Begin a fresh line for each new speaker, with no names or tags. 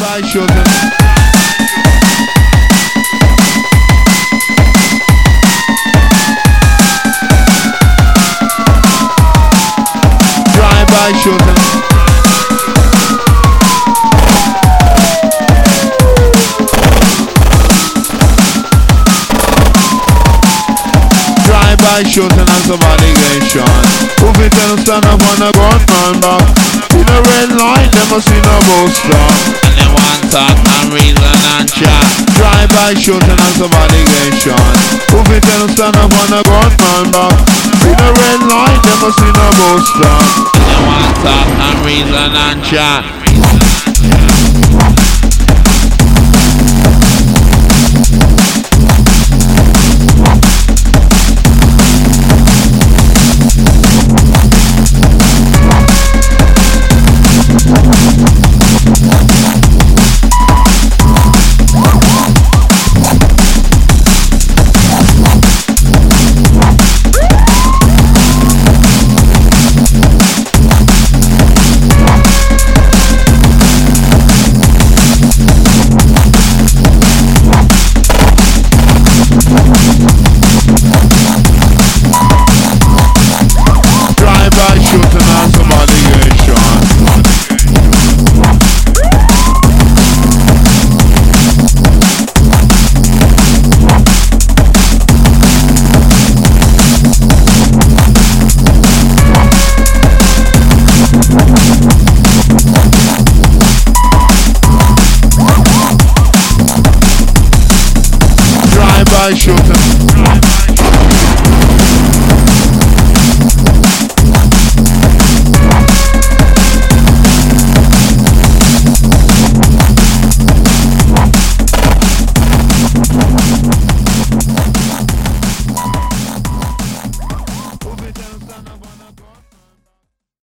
Drive-by shooting. Drive-by shooting. Drive-by shooting and somebody get shot. Who fit tell them stand up on a gunman back? In a red line, them must see no booster.
And they want talk and reason and chat.
Drive-by shooting and somebody get shot. Who fit tell them stand up on a gunman back? In a red line, them must see no booster.
And they want talk and reason and chat.
Drive-by shooting.